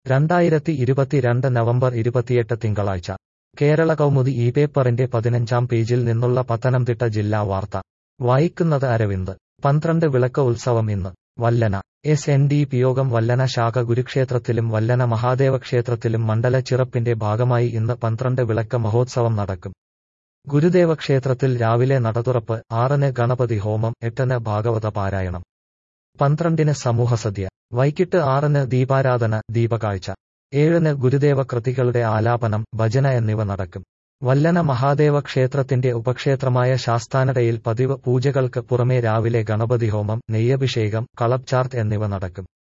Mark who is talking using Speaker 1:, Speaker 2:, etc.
Speaker 1: 2022 November 28 തിങ്കളാഴ്ച കേരള കൗമുദി ഈ പേപ്പറിന്റെ 15-ാം പേജിൽ നിന്നുള്ള പത്തനംതിട്ട ജില്ലാ വാർത്ത വായിക്കുന്നത് അരവിന്ദ്. 12 വിളക്ക് ഉത്സവം ഇന്ന്. വല്ലന. SNDP യോഗം വല്ലന ശാഖ ഗുരുക്ഷേത്രത്തിലും വല്ലന മഹാദേവ ക്ഷേത്രത്തിലും മണ്ഡല ചിറപ്പിന്റെ ഭാഗമായി ഇന്ന് 12 വിളക്ക് മഹോത്സവം നടക്കും. ഗുരുദേവ ക്ഷേത്രത്തിൽ രാവിലെ നടതുറപ്പ്, 6-ന് ഗണപതി ഹോമം, 8-ന് ഭാഗവത പാരായണം, 12-ന് സമൂഹസദ്യ, വൈകിട്ട് 6-ന് ദീപാരാധന, ദീപകാഴ്ച, 7-ന് ഗുരുദേവ കൃതികളുടെ ആലാപനം, ഭജന എന്നിവ നടക്കും. വല്ലന മഹാദേവ ക്ഷേത്രത്തിന്റെ ഉപക്ഷേത്രമായ ശാസ്താനടയിൽ പതിവ് പൂജകൾക്ക് പുറമെ രാവിലെ ഗണപതി ഹോമം, നെയ്യഭിഷേകം, കളഭ് ചാർത്ത് എന്നിവ നടക്കും.